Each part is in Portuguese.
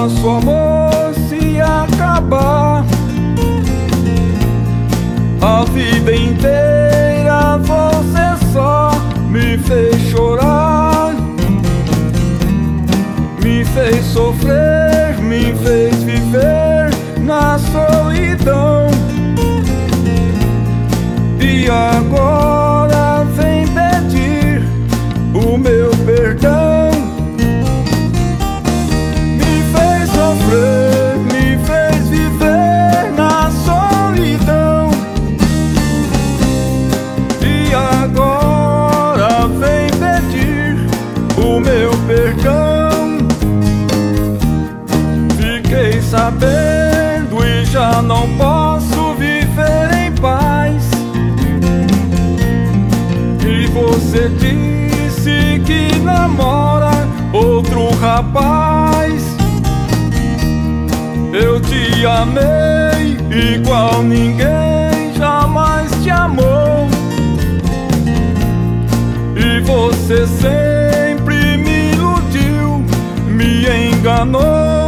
nosso amor se acabar. A vida inteira você só me fez chorar, me fez sofrer, me fez viver na solidão. E agora vem pedir o meu perdão. Me fez sofrer, me fez viver na solidão. E agora vem pedir o meu perdão. Fiquei sabendo e já não posso viver em paz. E você disse que namora outro rapaz. Eu te amei igual ninguém jamais te amou. E você sempre me iludiu, me enganou.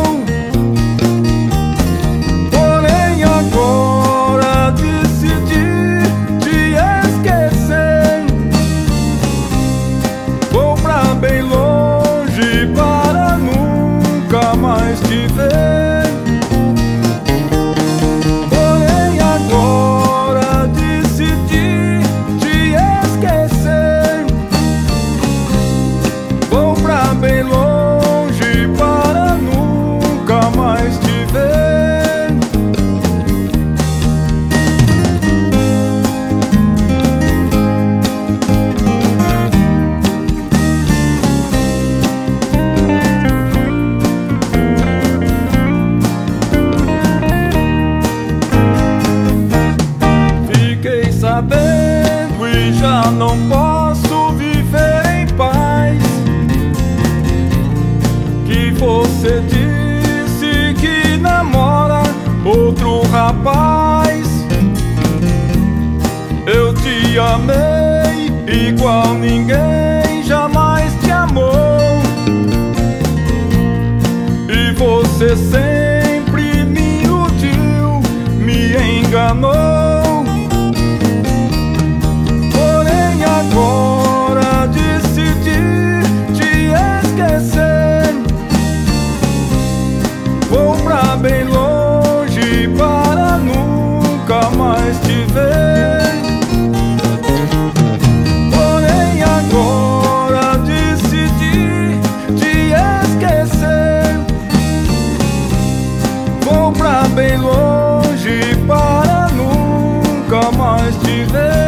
Porém agora decidi te esquecer. Vou pra bem longe para nunca mais te ver. Porém agora decidi te esquecer. Vou pra bem longe para nunca mais te ver. Fiquei sabendo e já não posso viver em paz. Que você disse que namora outro rapaz. Eu te amei igual ninguém jamais te amou. E você sempre me iludiu, me enganou. Porém agora decidi te esquecer. Vou pra bem longe para nunca mais te ver. Porém agora decidi te esquecer. Vou pra bem longe para nunca mais te ver.